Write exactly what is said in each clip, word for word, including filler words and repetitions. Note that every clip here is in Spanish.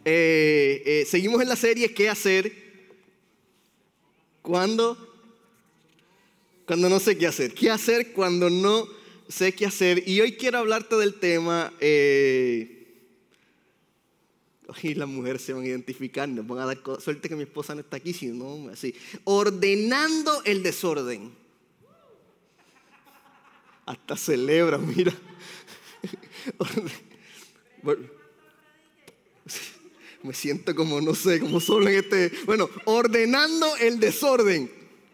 eh, eh, seguimos en la serie ¿Qué hacer cuando, cuando no sé qué hacer? ¿Qué hacer cuando no sé qué hacer? Y hoy quiero hablarte del tema... Eh, y las mujeres se van a identificar, nos van a dar suerte que mi esposa no está aquí, si no, así. Ordenando el desorden. Hasta celebra, mira. Me siento como, no sé, como solo en este... Bueno, ordenando el desorden.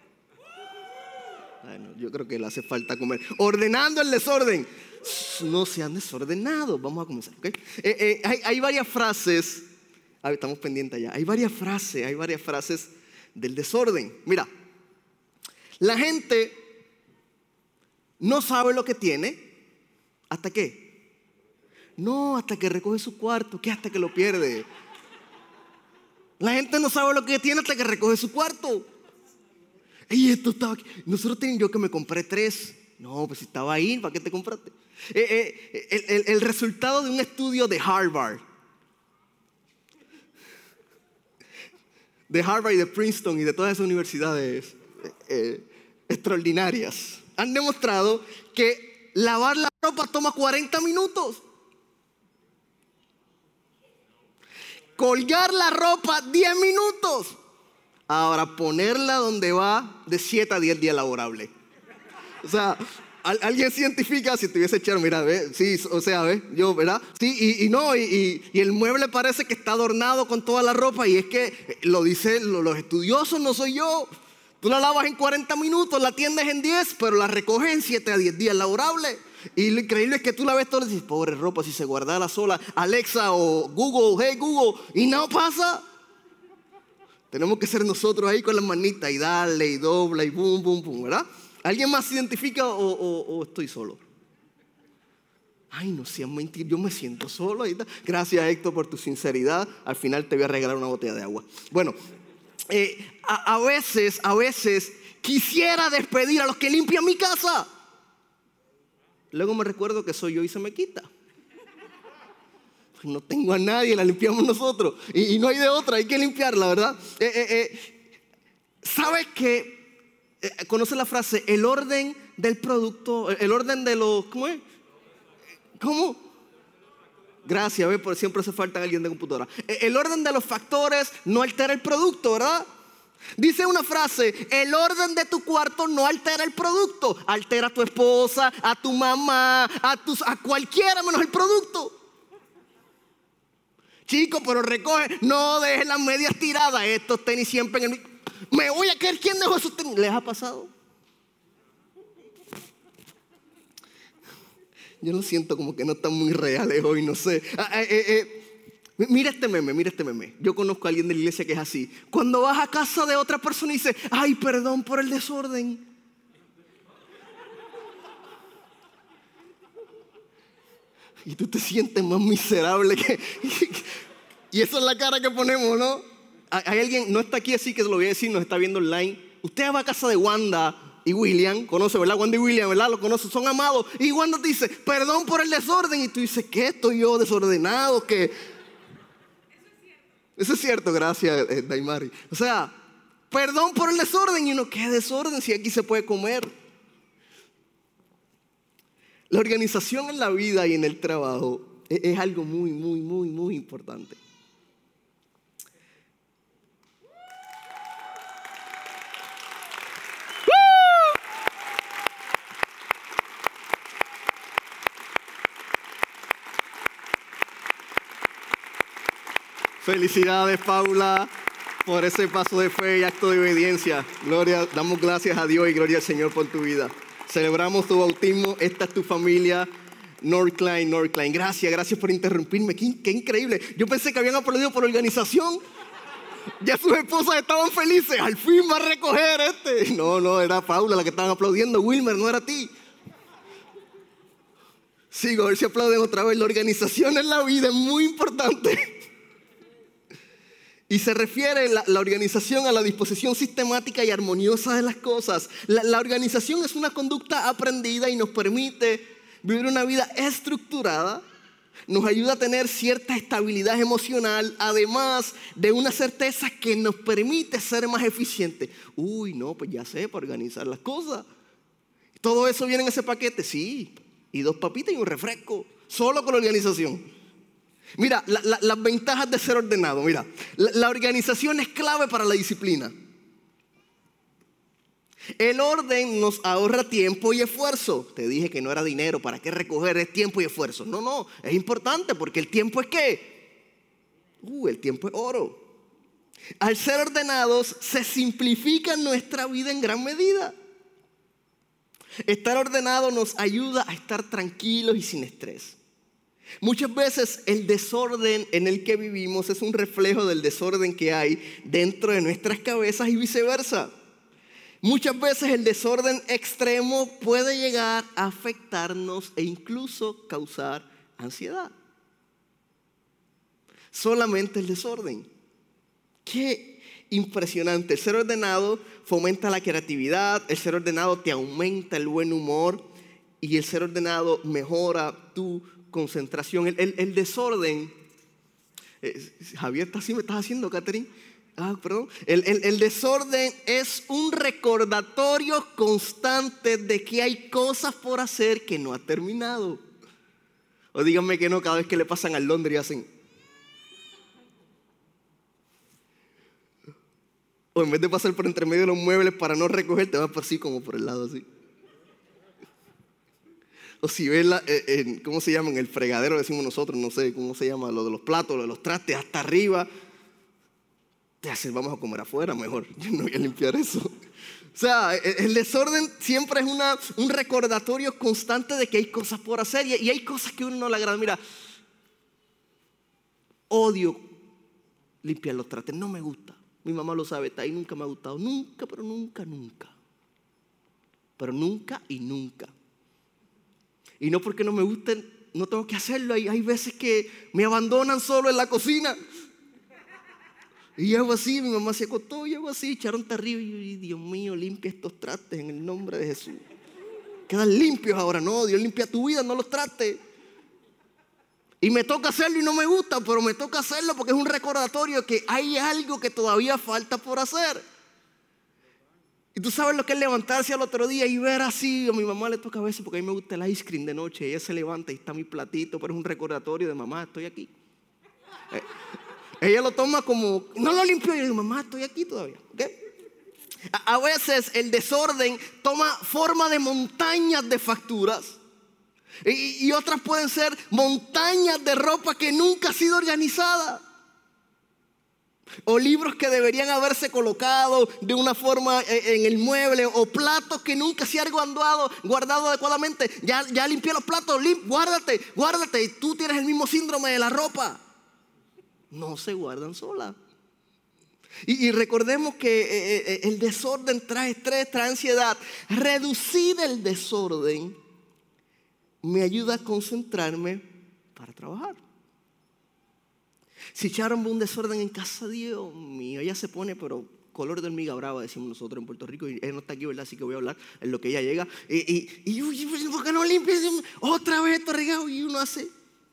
Bueno, yo creo que le hace falta comer. Ordenando el desorden. No sean desordenados. Vamos a comenzar, ¿ok? Eh, eh, hay, hay varias frases. A ver, estamos pendientes allá. Hay varias frases, hay varias frases del desorden. Mira, la gente no sabe lo que tiene. ¿Hasta qué? No, hasta que recoge su cuarto. ¿Qué? Hasta que lo pierde. La gente no sabe lo que tiene hasta que recoge su cuarto. Y esto estaba aquí. Nosotros tenemos yo que me compré tres. No, pues si estaba ahí, ¿para qué te compraste? Eh, eh, el, el, el resultado de un estudio de Harvard, de Harvard y de Princeton y de todas esas universidades eh, eh, extraordinarias, han demostrado que lavar la ropa toma cuarenta minutos. Colgar la ropa, diez minutos. Ahora, ponerla donde va, de siete a diez días laborables. O sea, alguien científica, si tuviese echado, mira, ve, sí, o sea, ve, yo, ¿verdad? Sí, y, y no, y, y, y el mueble parece que está adornado con toda la ropa, y es que lo dicen los estudiosos, no soy yo. Tú la lavas en cuarenta minutos, la tiendes en diez, pero la recoges en siete a diez días laborables. Y lo increíble es que tú la ves toda y dices, pobre ropa, si se guardara sola, Alexa o Google, hey Google, y no pasa. Tenemos que ser nosotros ahí con las manitas y darle y dobla y boom, boom, boom, ¿verdad? ¿Alguien más se identifica o, o, o estoy solo? Ay, no sean mentiras, yo me siento solo. Ahí está. Gracias, Héctor, por tu sinceridad. Al final te voy a regalar una botella de agua. Bueno, eh, a, a veces, a veces quisiera despedir a los que limpian mi casa. Luego me recuerdo que soy yo y se me quita. No tengo a nadie, la limpiamos nosotros. Y, y no hay de otra, hay que limpiarla, ¿verdad? Eh, eh, eh, ¿Sabes qué? ¿Conoce la frase? El orden del producto, el orden de los... ¿Cómo es? ¿Cómo? Gracias, ¿ves? Por siempre hace falta alguien de computadora. El orden de los factores no altera el producto, ¿verdad? Dice una frase, el orden de tu cuarto no altera el producto. Altera a tu esposa, a tu mamá, a, tus, a cualquiera menos el producto. Chico, pero recoge, no dejes las medias tiradas. Estos tenis siempre en el... Me voy a caer, ¿quién dejó esos tenis? ¿Les ha pasado? Yo lo siento como que no están muy reales hoy, no sé. Ah, eh, eh, eh. Mira este meme, mira este meme. Yo conozco a alguien de la iglesia que es así. Cuando vas a casa de otra persona y dices, ay, perdón por el desorden. Y tú te sientes más miserable que... Y esa es la cara que ponemos, ¿no? Hay alguien, no está aquí así que se lo voy a decir, nos está viendo online. Usted va a casa de Wanda y William, conoce, ¿verdad? Wanda y William, ¿verdad? Lo conoce, son amados. Y Wanda te dice, perdón por el desorden. Y tú dices, ¿qué? ¿Estoy yo desordenado? ¿Qué? Eso es cierto. Eso es cierto, gracias, eh, Daimari. O sea, perdón por el desorden. Y uno, ¿qué desorden si aquí se puede comer? La organización en la vida y en el trabajo es, es algo muy, muy, muy, muy importante. Felicidades, Paula, por ese paso de fe y acto de obediencia. Gloria, damos gracias a Dios y gloria al Señor por tu vida. Celebramos tu bautismo, esta es tu familia, Northline, Northline. Gracias, gracias por interrumpirme, qué, qué increíble. Yo pensé que habían aplaudido por la organización. Ya sus esposas estaban felices, al fin va a recoger este. No, no, era Paula la que estaban aplaudiendo, Wilmer, no era a ti. Sigo, a ver si aplauden otra vez. La organización en la vida es muy importante. Y se refiere la, la organización a la disposición sistemática y armoniosa de las cosas. La, la organización es una conducta aprendida y nos permite vivir una vida estructurada nos ayuda a tener cierta estabilidad emocional, además de una certeza que nos permite ser más eficientes. Uy, no, pues ya sé, para organizar las cosas. ¿Todo eso viene en ese paquete? Sí. Y dos papitas y un refresco. Solo con la organización. Mira, la, la, las ventajas de ser ordenado. Mira, la, la organización es clave para la disciplina. El orden nos ahorra tiempo y esfuerzo. Te dije que no era dinero, ¿para qué recoger? Es tiempo y esfuerzo. No, no, es importante porque el tiempo es ¿qué? Uh, el tiempo es oro. Al ser ordenados se simplifica nuestra vida en gran medida. Estar ordenado nos ayuda a estar tranquilos y sin estrés. Muchas veces el desorden en el que vivimos es un reflejo del desorden que hay dentro de nuestras cabezas y viceversa. Muchas veces el desorden extremo puede llegar a afectarnos e incluso causar ansiedad. Solamente el desorden. Qué impresionante. El ser ordenado fomenta la creatividad, el ser ordenado te aumenta el buen humor y el ser ordenado mejora tu concentración. El, el, el desorden, eh, Javier, ¿estás así me estás haciendo, Catherine? Ah, perdón. El, el, el desorden es un recordatorio constante de que hay cosas por hacer que no ha terminado. O díganme que no, cada vez que le pasan al Londres y hacen. O en vez de pasar por entre medio de los muebles para no recoger, te vas por así como por el lado así. O si ves, la, eh, eh, ¿cómo se llama? En el fregadero decimos nosotros, no sé cómo se llama, lo de los platos, lo de los trastes, hasta arriba. Te haces, vamos a comer afuera mejor, yo no voy a limpiar eso. O sea, el desorden siempre es una, un recordatorio constante de que hay cosas por hacer y, y hay cosas que a uno no le agrada. Mira, odio limpiar los trastes, no me gusta. Mi mamá lo sabe, está ahí, nunca me ha gustado. Nunca, pero nunca, nunca. Pero nunca y nunca. Y no porque no me gusten, no tengo que hacerlo. Hay, hay veces que me abandonan solo en la cocina. Y yo hago así, mi mamá se acostó, yo hago así, echaron arriba y yo, Dios mío, limpia estos trastes en el nombre de Jesús. Quedan limpios ahora, no, Dios limpia tu vida, no los trastes. Y me toca hacerlo y no me gusta, pero me toca hacerlo porque es un recordatorio que hay algo que todavía falta por hacer. Y tú sabes lo que es levantarse al otro día y ver así. A mi mamá le toca a veces porque a mí me gusta el ice cream de noche. Ella se levanta y está mi platito, pero es un recordatorio de mamá, estoy aquí. Eh, ella lo toma como, no lo limpio. Y yo digo, mamá, estoy aquí todavía. ¿Okay? A, a veces el desorden toma forma de montañas de facturas. Y, y otras pueden ser montañas de ropa que nunca ha sido organizada. O libros que deberían haberse colocado de una forma en el mueble. O platos que nunca se han guardado, guardado adecuadamente. Ya, ya limpié los platos, limp, guárdate, guárdate. Y tú tienes el mismo síndrome de la ropa. No se guardan solas. Y, y recordemos que eh, eh, el desorden trae estrés, trae ansiedad. Reducir el desorden me ayuda a concentrarme para trabajar. Si Sharon ve un desorden en casa, Dios mío, ella se pone, pero color de hormiga brava, decimos nosotros en Puerto Rico, y ella no está aquí, ¿verdad? Así que voy a hablar en lo que ella llega. Y, y, y uy, ¿por qué no limpias? Otra vez esto regado, y uno hace.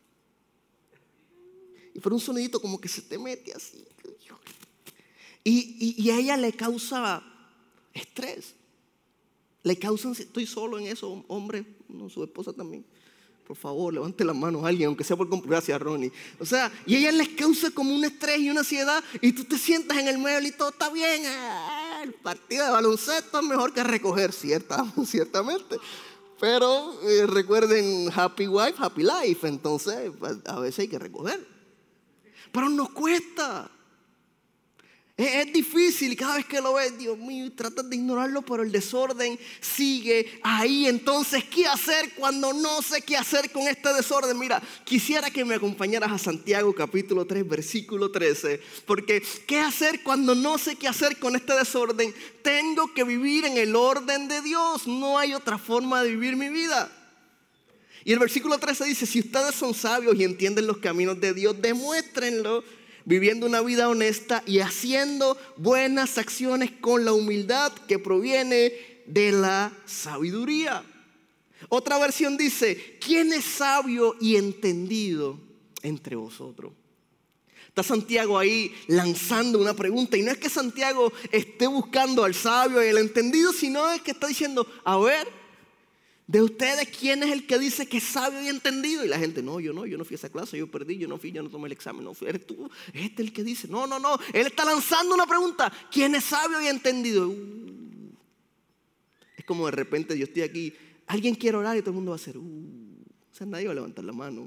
Y por un sonidito como que se te mete así. Y, y, y a ella le causa estrés. Le causan, estoy solo en eso, hombre, no, su esposa también. Por favor, levante las manos a alguien, aunque sea por comprar. Gracias, Ronnie. O sea, y ella les causa como un estrés y una ansiedad. Y tú te sientas en el mueble y todo está bien. Ah, el partido de baloncesto es mejor que recoger, cierta, ciertamente. Pero eh, recuerden, happy wife, happy life. Entonces, a veces hay que recoger. Pero nos cuesta. Es, es difícil, cada vez que lo ves, Dios mío, tratas de ignorarlo, pero el desorden sigue ahí. Entonces, ¿qué hacer cuando no sé qué hacer con este desorden? Mira, quisiera que me acompañaras a Santiago capítulo tres, versículo trece. Porque, ¿qué hacer cuando no sé qué hacer con este desorden? Tengo que vivir en el orden de Dios. No hay otra forma de vivir mi vida. Y el versículo trece dice, si ustedes son sabios y entienden los caminos de Dios, demuéstrenlo viviendo una vida honesta y haciendo buenas acciones con la humildad que proviene de la sabiduría. Otra versión dice, ¿quién es sabio y entendido entre vosotros? Está Santiago ahí lanzando una pregunta. Y no es que Santiago esté buscando al sabio y el entendido, sino es que está diciendo, a ver, de ustedes, ¿quién es el que dice que es sabio y entendido? Y la gente, no, yo no, yo no fui a esa clase, yo perdí, yo no fui, yo no tomé el examen. No, eres tú, es este el que dice. No, no, no, él está lanzando una pregunta. ¿Quién es sabio y entendido? Uh, es como de repente yo estoy aquí, alguien quiere orar y todo el mundo va a hacer, uh, o sea, nadie va a levantar la mano.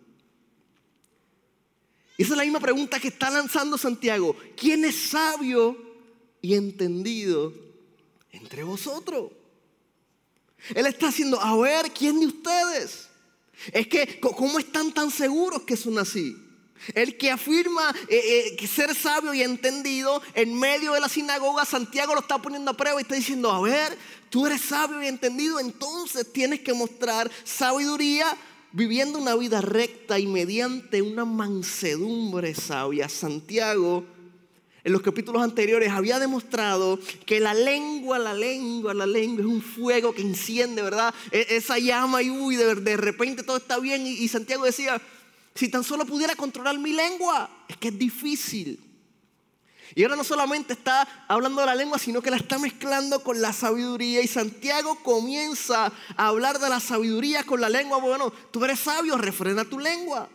Esa es la misma pregunta que está lanzando Santiago. ¿Quién es sabio y entendido entre vosotros? Él está haciendo, a ver, ¿quién de ustedes? Es que, ¿cómo están tan seguros que son así? El que afirma eh, eh, que ser sabio y entendido en medio de la sinagoga, Santiago lo está poniendo a prueba y está diciendo, a ver, tú eres sabio y entendido, entonces tienes que mostrar sabiduría viviendo una vida recta y mediante una mansedumbre sabia. Santiago, en los capítulos anteriores, había demostrado que la lengua, la lengua, la lengua es un fuego que enciende, ¿verdad? Esa llama y uy, de, de repente todo está bien. Y, y Santiago decía, si tan solo pudiera controlar mi lengua, es que es difícil. Y ahora no solamente está hablando de la lengua, sino que la está mezclando con la sabiduría. Y Santiago comienza a hablar de la sabiduría con la lengua. Bueno, tú eres sabio, refrena tu lengua.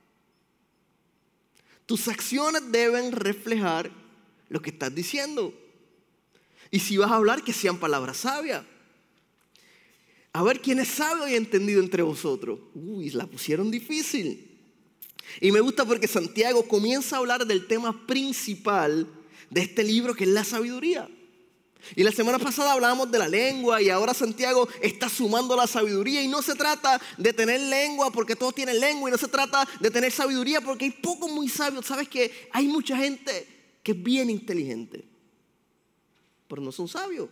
Tus acciones deben reflejar lo que estás diciendo. Y si vas a hablar, que sean palabras sabias. A ver, ¿quién es sabio y entendido entre vosotros? Uy, la pusieron difícil. Y me gusta porque Santiago comienza a hablar del tema principal de este libro, que es la sabiduría. Y la semana pasada hablábamos de la lengua y ahora Santiago está sumando la sabiduría. Y no se trata de tener lengua porque todos tienen lengua, y no se trata de tener sabiduría porque hay pocos muy sabios. ¿Sabes que hay mucha gente que es bien inteligente, pero no son sabios?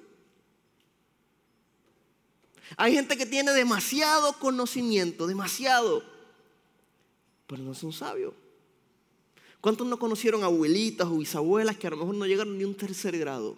Hay gente que tiene demasiado conocimiento, demasiado, pero no son sabios. ¿Cuántos no conocieron abuelitas o bisabuelas que a lo mejor no llegaron ni a un tercer grado?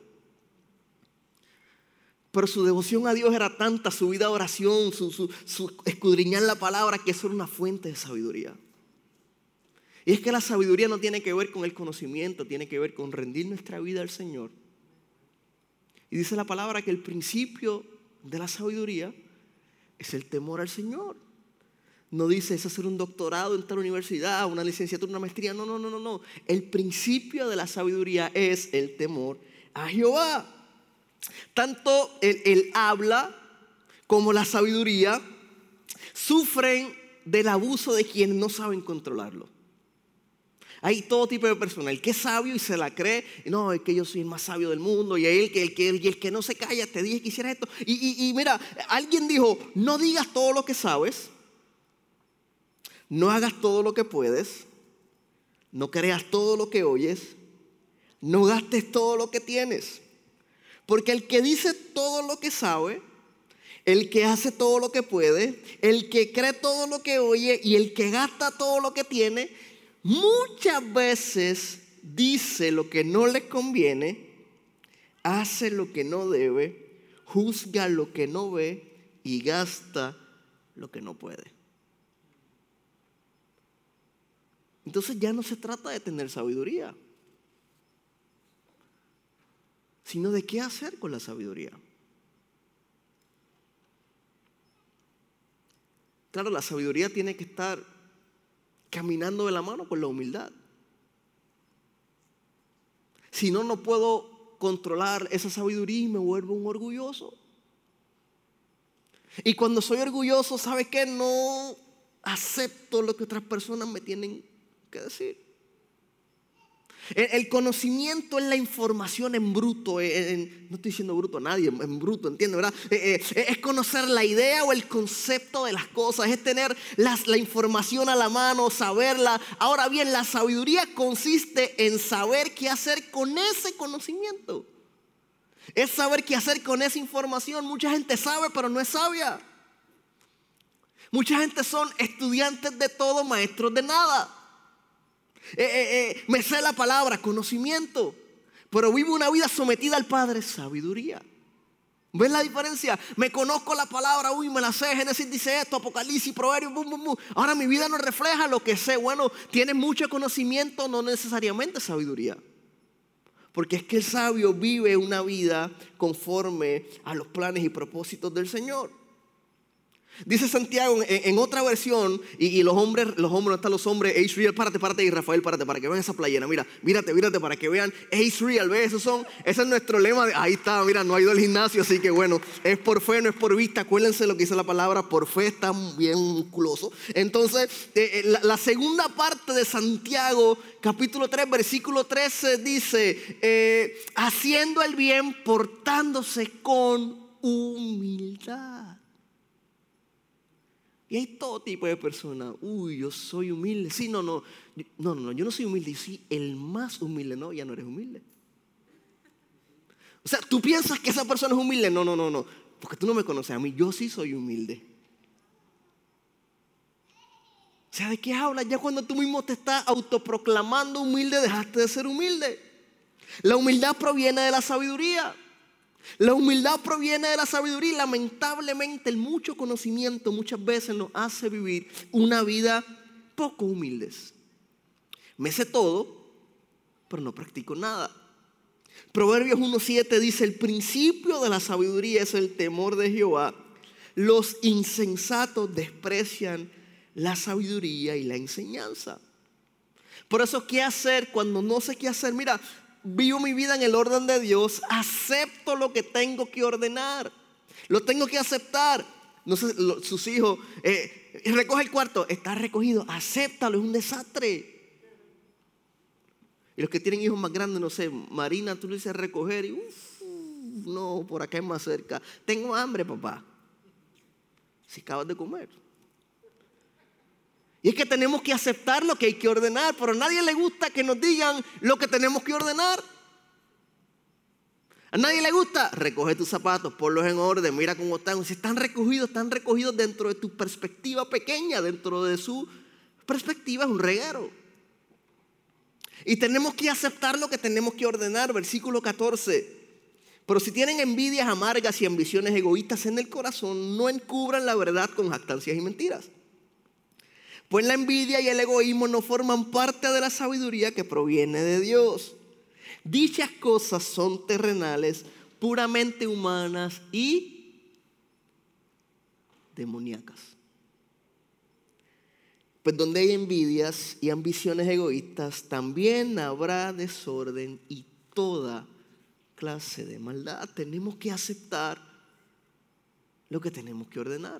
Pero su devoción a Dios era tanta, su vida de oración, su, su, su escudriñar la palabra, que eso era una fuente de sabiduría. Y es que la sabiduría no tiene que ver con el conocimiento, tiene que ver con rendir nuestra vida al Señor. Y dice la palabra que el principio de la sabiduría es el temor al Señor. No dice es hacer un doctorado en tal universidad, una licenciatura, una maestría. No, no, no, no, no. El principio de la sabiduría es el temor a Jehová. Tanto el, el habla como la sabiduría sufren del abuso de quienes no saben controlarlo. Hay todo tipo de personas, el que es sabio y se la cree, no, es que yo soy el más sabio del mundo, y el que, el que, y el que no se calla, te dije que hicieras esto. Y, y, y mira, alguien dijo, no digas todo lo que sabes, no hagas todo lo que puedes, no creas todo lo que oyes, no gastes todo lo que tienes. Porque el que dice todo lo que sabe, el que hace todo lo que puede, el que cree todo lo que oye y el que gasta todo lo que tiene, muchas veces dice lo que no le conviene, hace lo que no debe, juzga lo que no ve y gasta lo que no puede. Entonces ya no se trata de tener sabiduría, sino de qué hacer con la sabiduría. Claro, la sabiduría tiene que estar caminando de la mano con la humildad. Si no, no puedo controlar esa sabiduría y me vuelvo un orgulloso. Y cuando soy orgulloso, ¿sabes qué? No acepto lo que otras personas me tienen que decir. El conocimiento es la información en bruto, en, no estoy diciendo bruto a nadie, en bruto, ¿entiendes? ¿Verdad? Eh, eh, es conocer la idea o el concepto de las cosas, es tener las, la información a la mano, saberla. Ahora bien, la sabiduría consiste en saber qué hacer con ese conocimiento. Es saber qué hacer con esa información. Mucha gente sabe, pero no es sabia. Mucha gente son estudiantes de todo, maestros de nada. Eh, eh, eh, me sé la palabra, conocimiento, pero vivo una vida sometida al Padre, sabiduría. ¿Ves la diferencia? Me conozco la palabra, uy, me la sé, Génesis dice esto, Apocalipsis, Proverbios, bum, bum, bum. Ahora mi vida no refleja lo que sé. Bueno, tienes mucho conocimiento, no necesariamente sabiduría. Porque es que el sabio vive una vida conforme a los planes y propósitos del Señor. Dice Santiago en, en otra versión, y, y los hombres, los hombres, ¿dónde están los hombres? Hey, Israel, párate, párate, y Rafael, párate, para que vean esa playera. Mira, mírate, mírate, para que vean. Hey, Israel, ¿ves? Esos son, ese es nuestro lema. De, ahí está, mira, no ha ido al gimnasio, así que bueno, es por fe, no es por vista. Acuérdense lo que dice la palabra, por fe está bien musculoso. Entonces, eh, la, la segunda parte de Santiago, capítulo tres, versículo trece, dice, eh, haciendo el bien, portándose con humildad. Y hay todo tipo de personas. Uy, yo soy humilde. Sí, no, no. No, no, no. Yo no soy humilde. Yo soy el más humilde. No, ya no eres humilde. O sea, ¿tú piensas que esa persona es humilde? No, no, no, no. Porque tú no me conoces a mí. Yo sí soy humilde. O sea, ¿de qué hablas? Ya cuando tú mismo te estás autoproclamando humilde, dejaste de ser humilde. La humildad proviene de la sabiduría. La humildad proviene de la sabiduría y lamentablemente el mucho conocimiento muchas veces nos hace vivir una vida poco humildes. Me sé todo, pero no practico nada. Proverbios uno siete dice, el principio de la sabiduría es el temor de Jehová. Los insensatos desprecian la sabiduría y la enseñanza. Por eso, ¿qué hacer cuando no sé qué hacer? Mira, vivo mi vida en el orden de Dios, acepto lo que tengo que ordenar, lo tengo que aceptar. No sé, lo, sus hijos, eh, recoge el cuarto, está recogido, acéptalo, es un desastre. Y los que tienen hijos más grandes, no sé, Marina, tú le dices recoger y uff, no, por acá es más cerca. Tengo hambre, papá. Si acabas de comer. Y es que tenemos que aceptar lo que hay que ordenar, pero a nadie le gusta que nos digan lo que tenemos que ordenar. A nadie le gusta, recoge tus zapatos, ponlos en orden, mira cómo están. Si están recogidos, están recogidos dentro de tu perspectiva pequeña, dentro de su perspectiva es un reguero. Y tenemos que aceptar lo que tenemos que ordenar, versículo catorce. Pero si tienen envidias amargas y ambiciones egoístas en el corazón, no encubran la verdad con jactancias y mentiras. Pues la envidia y el egoísmo no forman parte de la sabiduría que proviene de Dios. Dichas cosas son terrenales, puramente humanas y demoníacas. Pues donde hay envidias y ambiciones egoístas, también habrá desorden y toda clase de maldad. Tenemos que aceptar lo que tenemos que ordenar.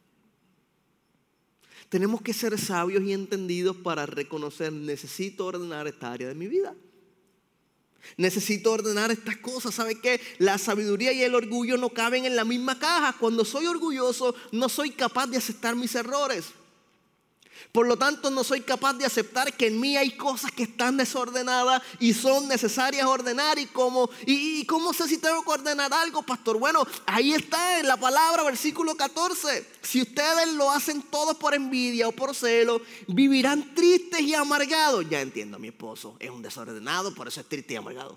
Tenemos que ser sabios y entendidos para reconocer, necesito ordenar esta área de mi vida. Necesito ordenar estas cosas. ¿Sabe qué? La sabiduría y el orgullo no caben en la misma caja. Cuando soy orgulloso, no soy capaz de aceptar mis errores. Por lo tanto, no soy capaz de aceptar que en mí hay cosas que están desordenadas y son necesarias ordenar. ¿Y cómo, y, y cómo sé si tengo que ordenar algo, pastor? Bueno, ahí está en la palabra, versículo catorce. Si ustedes lo hacen todo por envidia o por celo, vivirán tristes y amargados. Ya entiendo, mi esposo es un desordenado, por eso es triste y amargado.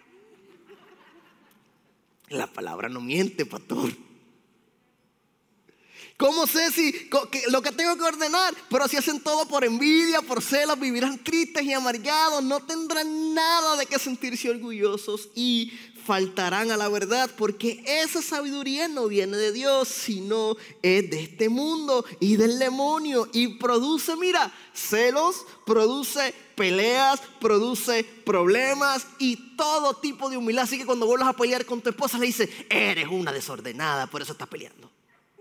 La palabra no miente, pastor. ¿Cómo sé si que lo que tengo que ordenar? Pero si hacen todo por envidia, por celos, vivirán tristes y amargados. No tendrán nada de qué sentirse orgullosos y faltarán a la verdad, porque esa sabiduría no viene de Dios, sino es de este mundo y del demonio. Y produce, mira, celos, produce peleas, produce problemas y todo tipo de humildad. Así que cuando vuelvas a pelear con tu esposa, le dices, eres una desordenada, por eso estás peleando.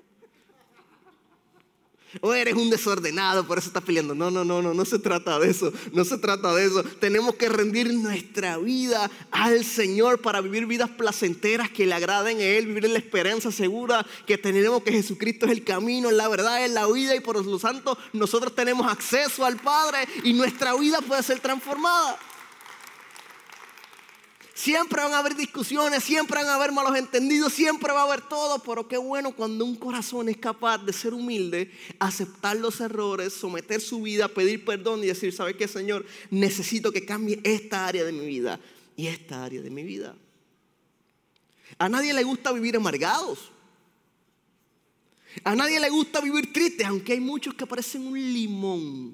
O eres un desordenado, por eso estás peleando. No, no, no, no, no se trata de eso. No se trata de eso. Tenemos que rendir nuestra vida al Señor para vivir vidas placenteras que le agraden a Él, vivir en la esperanza segura que tenemos que Jesucristo es el camino, la verdad, es la vida, y por lo santo nosotros tenemos acceso al Padre y nuestra vida puede ser transformada. Siempre van a haber discusiones, siempre van a haber malos entendidos, siempre va a haber todo, pero qué bueno cuando un corazón es capaz de ser humilde, aceptar los errores, someter su vida, pedir perdón y decir, ¿sabe qué, Señor? Necesito que cambie esta área de mi vida y esta área de mi vida. A nadie le gusta vivir amargados. A nadie le gusta vivir tristes, aunque hay muchos que parecen un limón.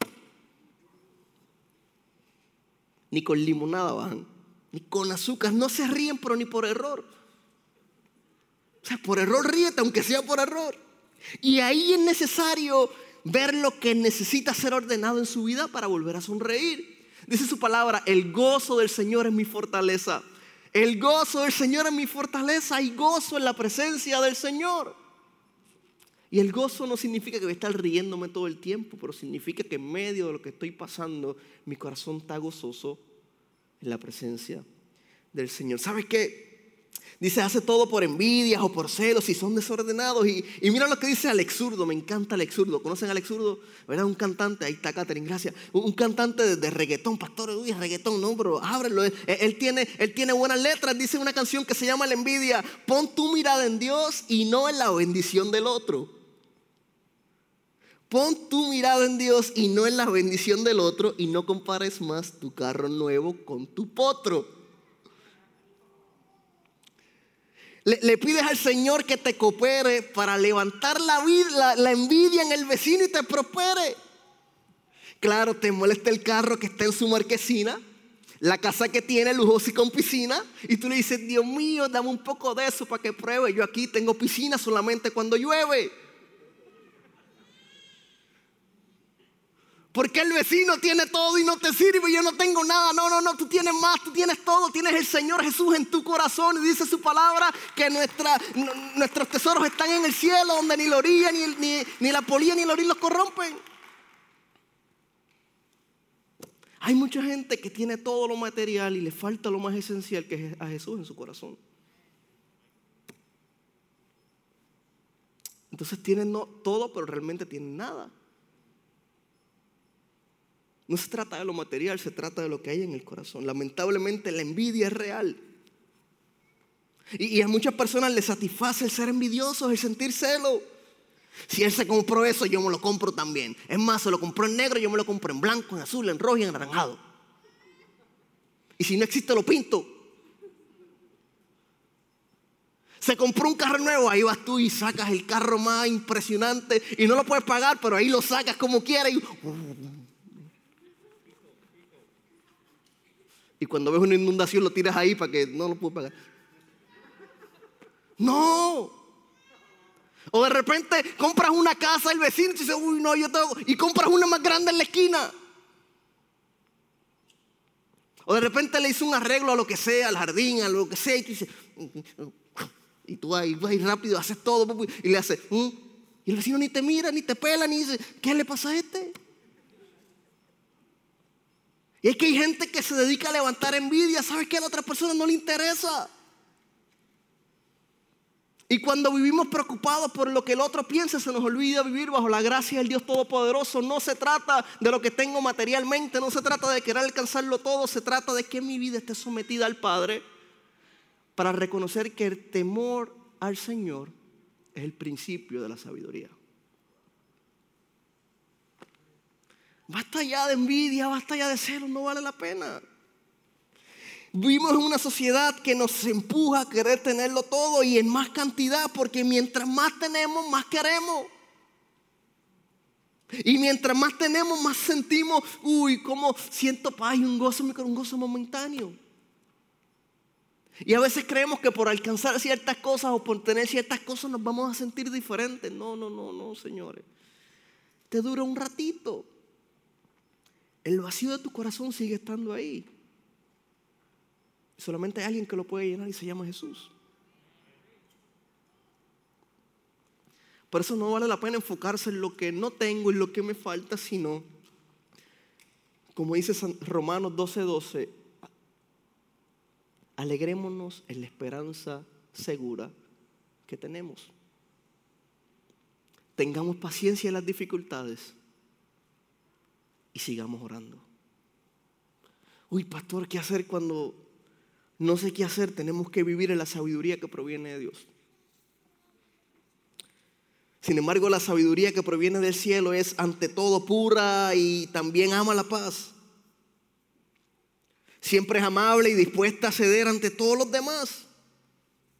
Ni con limonada bajan, ni con azúcar. No se ríen, pero ni por error. O sea, por error ríete, aunque sea por error. Y ahí es necesario ver lo que necesita ser ordenado en su vida para volver a sonreír. Dice su palabra, el gozo del Señor es mi fortaleza. El gozo del Señor es mi fortaleza. Hay gozo en la presencia del Señor. Y el gozo no significa que voy a estar riéndome todo el tiempo, pero significa que en medio de lo que estoy pasando, mi corazón está gozoso en la presencia del Señor. ¿Sabes qué? Dice, hace todo por envidias o por celos y son desordenados. Y, y mira lo que dice Alex Zurdo, me encanta Alex Zurdo. ¿Conocen a Alex Zurdo? ¿Verdad? Un cantante, ahí está Catherine, gracias. Un, un cantante de, de reggaetón, pastor, uy, reggaetón, no, pero ábrelo. Él, él, tiene, él tiene buenas letras, dice una canción que se llama La Envidia. Pon tu mirada en Dios y no en la bendición del otro. Pon tu mirada en Dios y no en la bendición del otro, y no compares más tu carro nuevo con tu potro. Le, le pides al Señor que te coopere para levantar la, vida, la, la envidia en el vecino y te prospere. Claro, te molesta el carro que está en su marquesina, la casa que tiene lujosa y con piscina, y tú le dices, Dios mío, dame un poco de eso para que pruebe. Yo aquí tengo piscina solamente cuando llueve. Porque el vecino tiene todo y no te sirve, yo no tengo nada. No, no, no, tú tienes más, tú tienes todo. Tienes el Señor Jesús en tu corazón. Y dice su palabra que nuestra, nuestros tesoros están en el cielo, donde ni la orilla, ni, ni, ni la polilla, ni el orín los corrompen. Hay mucha gente que tiene todo lo material y le falta lo más esencial, que es a Jesús en su corazón. Entonces tienen no, todo, pero realmente tienen nada. No se trata de lo material, se trata de lo que hay en el corazón. Lamentablemente la envidia es real. Y, y a muchas personas les satisface el ser envidiosos, el sentir celo. Si él se compró eso, yo me lo compro también. Es más, se lo compró en negro, yo me lo compro en blanco, en azul, en rojo y en anaranjado. Y si no existe, lo pinto. Se compró un carro nuevo, ahí vas tú y sacas el carro más impresionante y no lo puedes pagar, pero ahí lo sacas como quieras y... Y cuando ves una inundación lo tiras ahí para que no lo puedas pagar. No. O de repente compras una casa del vecino y dices, uy, no, yo tengo... Y compras una más grande en la esquina. O de repente le hizo un arreglo a lo que sea, al jardín, a lo que sea, y tú dices... Y tú ahí vas rápido, haces todo, y le haces... ¿Mm? Y el vecino ni te mira, ni te pela, ni dice, ¿qué le pasa a este? Y es que hay gente que se dedica a levantar envidia. ¿Sabes qué? A la otra persona no le interesa. Y cuando vivimos preocupados por lo que el otro piensa, se nos olvida vivir bajo la gracia del Dios Todopoderoso. No se trata de lo que tengo materialmente, no se trata de querer alcanzarlo todo. Se trata de que mi vida esté sometida al Padre, para reconocer que el temor al Señor es el principio de la sabiduría. Basta ya de envidia, basta ya de celos, no vale la pena. Vivimos en una sociedad que nos empuja a querer tenerlo todo y en más cantidad, porque mientras más tenemos, más queremos. Y mientras más tenemos, más sentimos, uy, cómo siento paz y un gozo, un gozo momentáneo. Y a veces creemos que por alcanzar ciertas cosas o por tener ciertas cosas nos vamos a sentir diferentes. No, no, no, no, señores. Te dura un ratito. El vacío de tu corazón sigue estando ahí. Solamente hay alguien que lo puede llenar y se llama Jesús. Por eso no vale la pena enfocarse en lo que no tengo, en lo que me falta, sino, como dice Romanos doce doce, alegrémonos en la esperanza segura que tenemos. Tengamos paciencia en las dificultades y sigamos orando. Uy, pastor, ¿qué hacer cuando no sé qué hacer? Tenemos que vivir en la sabiduría que proviene de Dios. Sin embargo, la sabiduría que proviene del cielo es ante todo pura y también ama la paz. Siempre es amable y dispuesta a ceder ante todos los demás.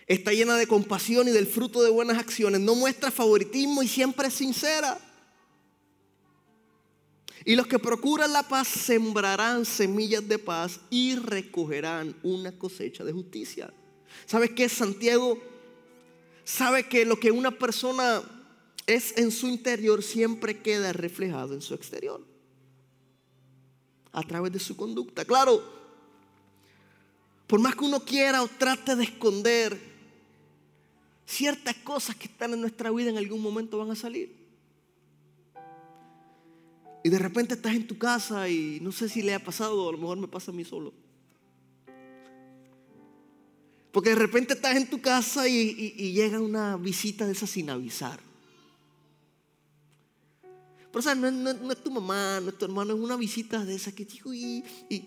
Está llena de compasión y del fruto de buenas acciones. No muestra favoritismo y siempre es sincera. Y los que procuran la paz sembrarán semillas de paz y recogerán una cosecha de justicia. ¿Sabes qué? Santiago sabe que lo que una persona es en su interior siempre queda reflejado en su exterior, a través de su conducta. Claro, por más que uno quiera o trate de esconder, ciertas cosas que están en nuestra vida en algún momento van a salir. Y de repente estás en tu casa y no sé si le ha pasado, o a lo mejor me pasa a mí solo. Porque de repente estás en tu casa y, y, y llega una visita de esas sin avisar. Pero o sea, no, no, no es tu mamá, no es tu hermano, es una visita de esas que digo y, y,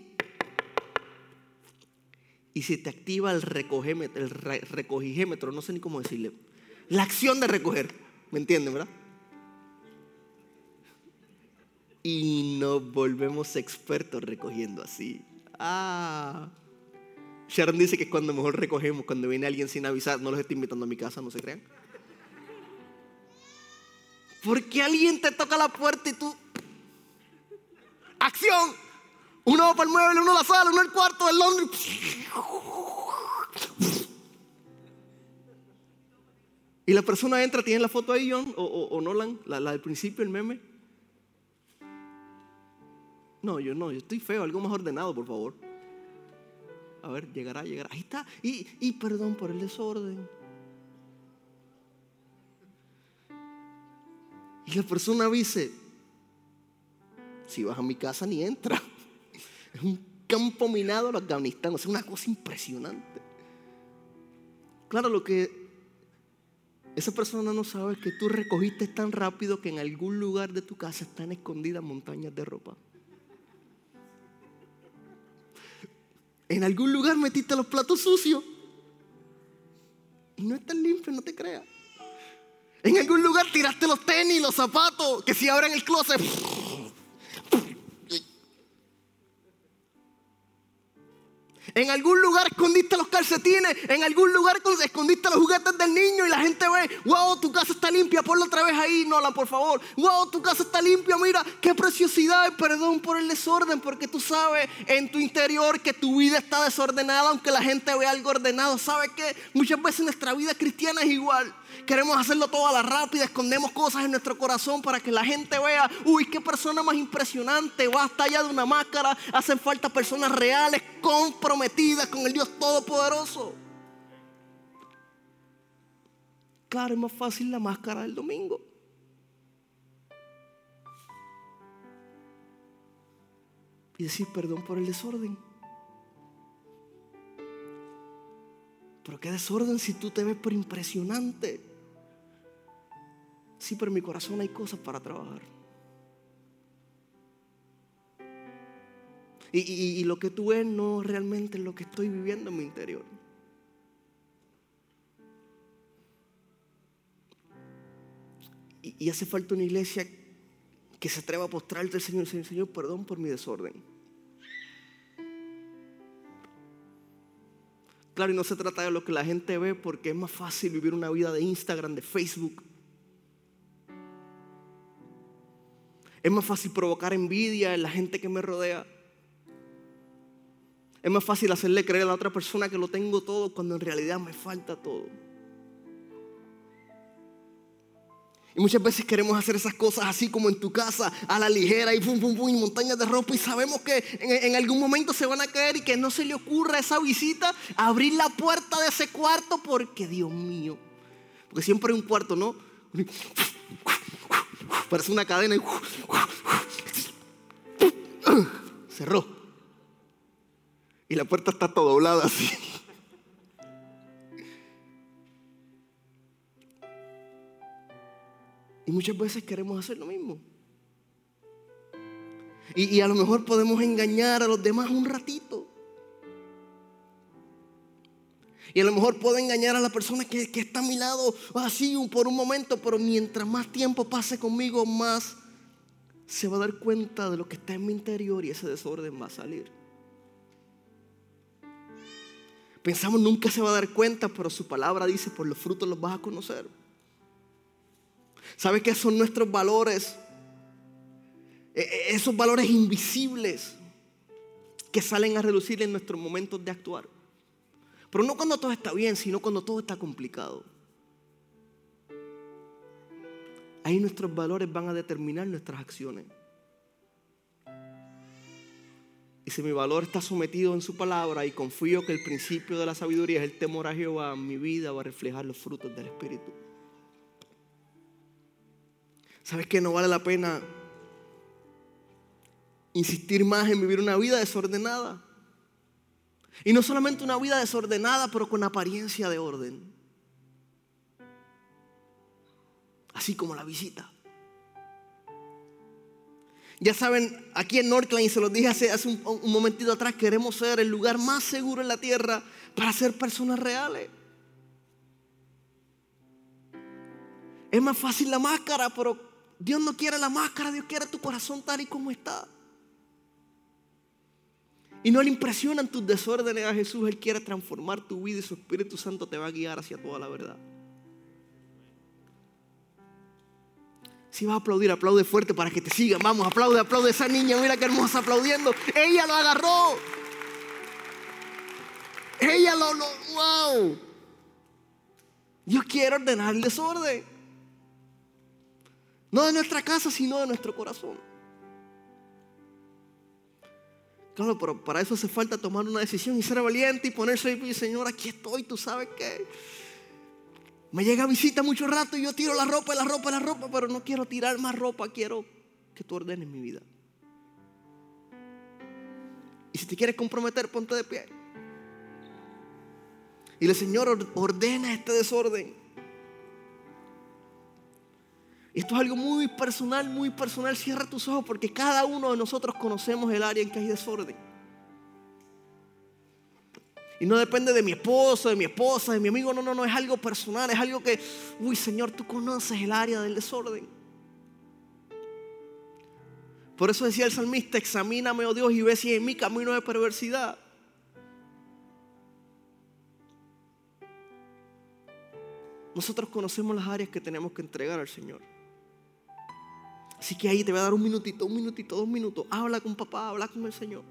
y se te activa el recogímetro, el re, recogímetro, no sé ni cómo decirle. La acción de recoger, ¿me entienden, verdad? Y nos volvemos expertos recogiendo así. Ah. Sharon dice que es cuando mejor recogemos, cuando viene alguien sin avisar. No los estoy invitando a mi casa, no se crean. Porque alguien te toca la puerta y tú... ¡Acción! Uno va para el mueble, uno a la sala, uno al cuarto, el laundry. Y la persona entra, tiene la foto ahí, John, o, o, o Nolan, la, la del principio, el meme. No, yo no, yo estoy feo, algo más ordenado, por favor. A ver, llegará, llegará. Ahí está. Y, y perdón por el desorden. Y la persona dice, si vas a mi casa ni entra. Es un campo minado al Afganistán. Es una cosa impresionante. Claro, lo que esa persona no sabe es que tú recogiste tan rápido que en algún lugar de tu casa están escondidas montañas de ropa. En algún lugar metiste los platos sucios y no están limpios, no te creas. En algún lugar tiraste los tenis, los zapatos, que si abren el closet. En algún lugar escondiste los calcetines, en algún lugar escondiste los juguetes del niño y la gente ve, wow, tu casa está limpia, ponlo otra vez ahí, Nolan, por favor. Wow, tu casa está limpia, mira, qué preciosidad, perdón por el desorden, porque tú sabes en tu interior que tu vida está desordenada, aunque la gente vea algo ordenado. ¿Sabes qué? Muchas veces nuestra vida cristiana es igual. Queremos hacerlo todo a la rápida, escondemos cosas en nuestro corazón para que la gente vea, uy, qué persona más impresionante, basta ya de una máscara, hacen falta personas reales, comprometidas con el Dios Todopoderoso. Claro, es más fácil la máscara del domingo. Y decir perdón por el desorden. Pero qué desorden si tú te ves por impresionante. Sí, pero en mi corazón hay cosas para trabajar. Y, y, y lo que tú ves no realmente es lo que estoy viviendo en mi interior. Y, y hace falta una iglesia que se atreva a postrarte al Señor. Señor, Señor, perdón por mi desorden. Claro, y no se trata de lo que la gente ve, porque es más fácil vivir una vida de Instagram, de Facebook. Es más fácil provocar envidia en la gente que me rodea. Es más fácil hacerle creer a la otra persona que lo tengo todo cuando en realidad me falta todo. Y muchas veces queremos hacer esas cosas así como en tu casa, a la ligera y pum, pum, pum, y montañas de ropa. Y sabemos que en, en algún momento se van a caer y que no se le ocurra a esa visita abrir la puerta de ese cuarto porque, Dios mío, porque siempre hay un cuarto, ¿no? Parece una cadena y cerró. Y la puerta está toda doblada así. Y muchas veces queremos hacer lo mismo. Y, y a lo mejor podemos engañar a los demás un ratito. Y a lo mejor puedo engañar a la persona que, que está a mi lado así por un momento, pero mientras más tiempo pase conmigo, más se va a dar cuenta de lo que está en mi interior y ese desorden va a salir. Pensamos nunca se va a dar cuenta, pero su palabra dice, por los frutos los vas a conocer. ¿Sabes qué son nuestros valores? Esos valores invisibles que salen a relucir en nuestros momentos de actuar. Pero no cuando todo está bien, sino cuando todo está complicado. Ahí nuestros valores van a determinar nuestras acciones. Y si mi valor está sometido en su palabra y confío que el principio de la sabiduría es el temor a Jehová, mi vida va a reflejar los frutos del Espíritu. ¿Sabes qué? No vale la pena insistir más en vivir una vida desordenada. Y no solamente una vida desordenada, pero con apariencia de orden. Así como la visita. Ya saben, aquí en Northline, y se los dije hace, hace un, un momentito atrás, queremos ser el lugar más seguro en la tierra para ser personas reales. Es más fácil la máscara, pero Dios no quiere la máscara, Dios quiere tu corazón tal y como está. Y no le impresionan tus desórdenes a Jesús. Él quiere transformar tu vida y su Espíritu Santo te va a guiar hacia toda la verdad. Si vas a aplaudir, aplaude fuerte para que te sigan. Vamos, aplaude, aplaude a esa niña. Mira qué hermosa aplaudiendo. Ella lo agarró. Ella lo, lo, wow. Dios quiere ordenar el desorden. No de nuestra casa, sino de nuestro corazón. Claro, pero para eso hace falta tomar una decisión y ser valiente y ponerse ahí y decir, Señor, aquí estoy, tú sabes qué. Me llega visita mucho rato y yo tiro la ropa, la ropa, la ropa, pero no quiero tirar más ropa, quiero que tú ordenes mi vida. Y si te quieres comprometer, ponte de pie. Y el Señor ordena este desorden. Esto es algo muy personal, muy personal. Cierra tus ojos porque cada uno de nosotros conocemos el área en que hay desorden. Y no depende de mi esposo, de mi esposa, de mi amigo. No, no, no. Es algo personal. Es algo que, uy, Señor, tú conoces el área del desorden. Por eso decía el salmista, examíname, oh Dios, y ve si hay en mí camino de perversidad. Nosotros conocemos las áreas que tenemos que entregar al Señor. Así que ahí te voy a dar un minutito, un minutito, dos minutos. Habla con papá, habla con el Señor.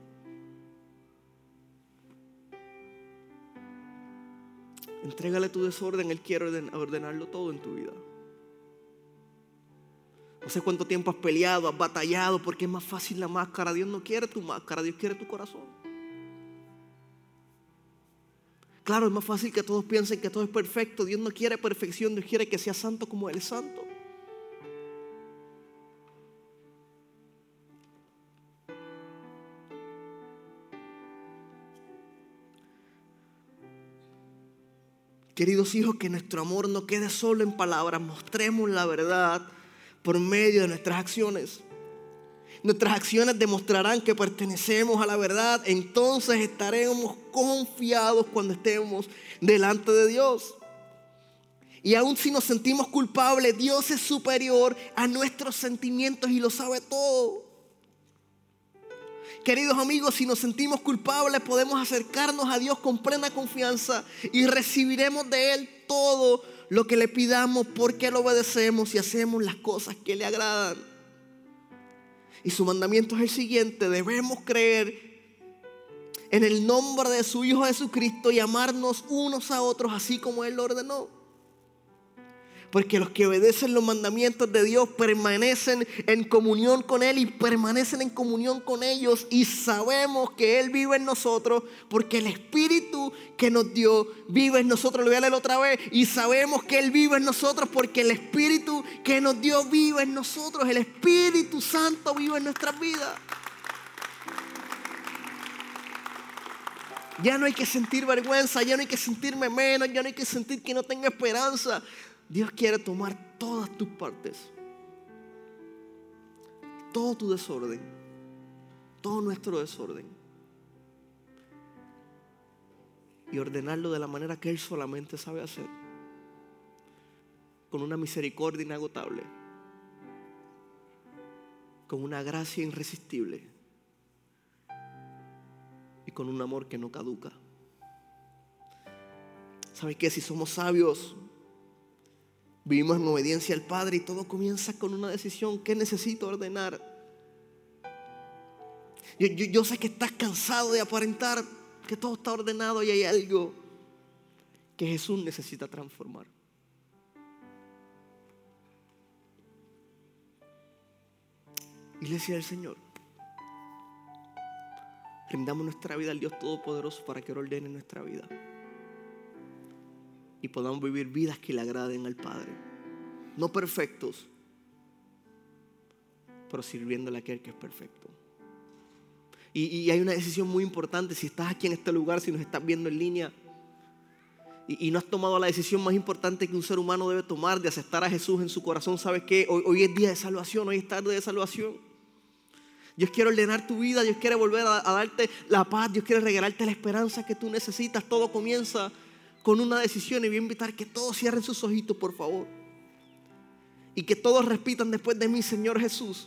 Entrégale tu desorden, Él quiere ordenarlo todo en tu vida. No sé cuánto tiempo has peleado, has batallado, porque es más fácil la máscara. Dios no quiere tu máscara, Dios quiere tu corazón. Claro, es más fácil que todos piensen que todo es perfecto. Dios no quiere perfección, Dios quiere que seas santo como Él es santo. Queridos hijos, que nuestro amor no quede solo en palabras. Mostremos la verdad por medio de nuestras acciones. Nuestras acciones demostrarán que pertenecemos a la verdad. Entonces estaremos confiados cuando estemos delante de Dios. Y aun si nos sentimos culpables, Dios es superior a nuestros sentimientos y lo sabe todo. Queridos amigos, si nos sentimos culpables, podemos acercarnos a Dios con plena confianza y recibiremos de Él todo lo que le pidamos porque lo obedecemos y hacemos las cosas que le agradan. Y su mandamiento es el siguiente: debemos creer en el nombre de su Hijo Jesucristo y amarnos unos a otros así como Él lo ordenó. Porque los que obedecen los mandamientos de Dios permanecen en comunión con Él y permanecen en comunión con ellos. Y sabemos que Él vive en nosotros porque el Espíritu que nos dio vive en nosotros. Lo voy a leer otra vez. Y sabemos que Él vive en nosotros porque el Espíritu que nos dio vive en nosotros. El Espíritu Santo vive en nuestras vidas. Ya no hay que sentir vergüenza, ya no hay que sentirme menos, ya no hay que sentir que no tengo esperanza. Dios quiere tomar todas tus partes, todo tu desorden, todo nuestro desorden y ordenarlo de la manera que Él solamente sabe hacer, con una misericordia inagotable, con una gracia irresistible y con un amor que no caduca. ¿Sabes qué? Si somos sabios, vivimos en obediencia al Padre y todo comienza con una decisión. ¿Qué necesito ordenar? Yo, yo, yo sé que estás cansado de aparentar que todo está ordenado y hay algo que Jesús necesita transformar. Iglesia del Señor, rindamos nuestra vida al Dios Todopoderoso para que Él ordene nuestra vida y podamos vivir vidas que le agraden al Padre. No perfectos, pero sirviéndole a aquel que es perfecto. Y, y hay una decisión muy importante. Si estás aquí en este lugar, si nos estás viendo en línea y, y no has tomado la decisión más importante que un ser humano debe tomar, de aceptar a Jesús en su corazón, ¿sabes qué? Hoy, hoy es día de salvación, hoy es tarde de salvación. Dios quiere ordenar tu vida, Dios quiere volver a, a darte la paz, Dios quiere regalarte la esperanza que tú necesitas. Todo comienza con una decisión y voy a invitar que todos cierren sus ojitos, por favor. Y que todos repitan después de mí: Señor Jesús,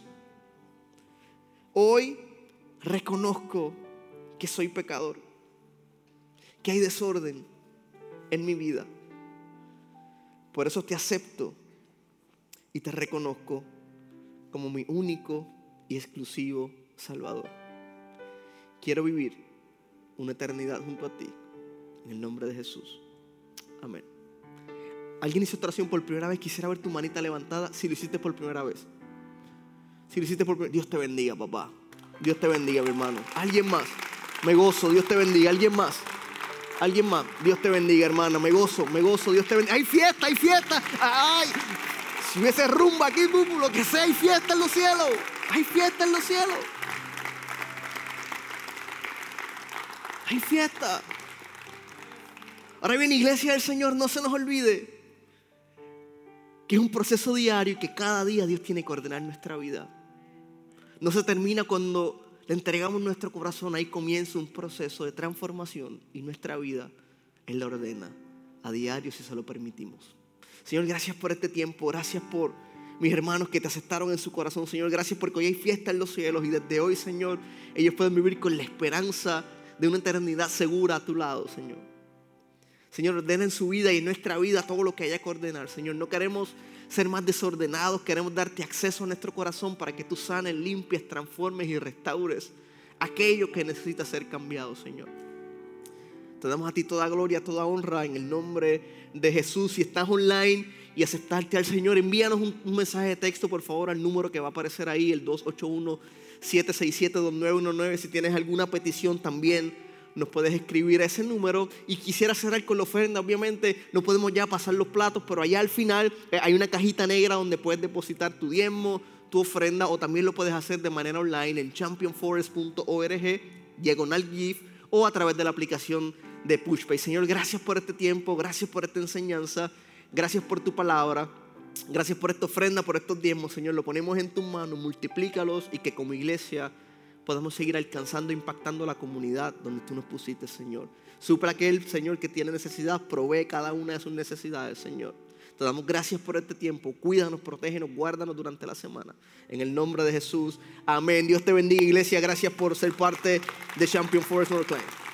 hoy reconozco que soy pecador, que hay desorden en mi vida. Por eso te acepto y te reconozco como mi único y exclusivo Salvador. Quiero vivir una eternidad junto a ti, en el nombre de Jesús. Amén. ¿Alguien hizo esta oración por primera vez? Quisiera ver tu manita levantada si lo hiciste por primera vez. Si lo hiciste por primera vez, Dios te bendiga, papá. Dios te bendiga, mi hermano. ¿Alguien más? Me gozo, Dios te bendiga. ¿Alguien más? ¿Alguien más? Dios te bendiga, hermana. Me gozo, me gozo, Dios te bendiga. ¡Hay fiesta, hay fiesta! ¡Ay! Si hubiese rumba aquí, lo que sea, hay fiesta en los cielos. Hay fiesta en los cielos. Hay fiesta. Ahora bien, iglesia del Señor, no se nos olvide que es un proceso diario y que cada día Dios tiene que ordenar nuestra vida. No se termina cuando le entregamos nuestro corazón. Ahí comienza un proceso de transformación y nuestra vida Él la ordena a diario si se lo permitimos. Señor, gracias por este tiempo. Gracias por mis hermanos que te aceptaron en su corazón. Señor, gracias porque hoy hay fiesta en los cielos y desde hoy, Señor, ellos pueden vivir con la esperanza de una eternidad segura a tu lado, Señor. Señor, ordena en su vida y en nuestra vida todo lo que haya que ordenar. Señor, no queremos ser más desordenados. Queremos darte acceso a nuestro corazón para que tú sanes, limpies, transformes y restaures aquello que necesita ser cambiado, Señor. Te damos a ti toda gloria, toda honra en el nombre de Jesús. Si estás online y aceptaste al Señor, envíanos un, un mensaje de texto, por favor, al número que va a aparecer ahí, el dos ocho uno, siete seis siete, dos nueve uno nueve. Si tienes alguna petición también nos puedes escribir a ese número. Y quisiera cerrar con la ofrenda. Obviamente no podemos ya pasar los platos, pero allá al final eh, hay una cajita negra donde puedes depositar tu diezmo, tu ofrenda, o también lo puedes hacer de manera online en champion forest punto org, diagonal gift, o a través de la aplicación de Pushpay. Señor, gracias por este tiempo, gracias por esta enseñanza, gracias por tu palabra, gracias por esta ofrenda, por estos diezmos. Señor, lo ponemos en tus manos, multiplícalos y que como iglesia podamos seguir alcanzando, impactando la comunidad donde tú nos pusiste, Señor. Supla aquel, Señor, que tiene necesidad, provee cada una de sus necesidades, Señor. Te damos gracias por este tiempo. Cuídanos, protégenos, guárdanos durante la semana. En el nombre de Jesús, amén. Dios te bendiga, iglesia. Gracias por ser parte de Champion Forest North Clay.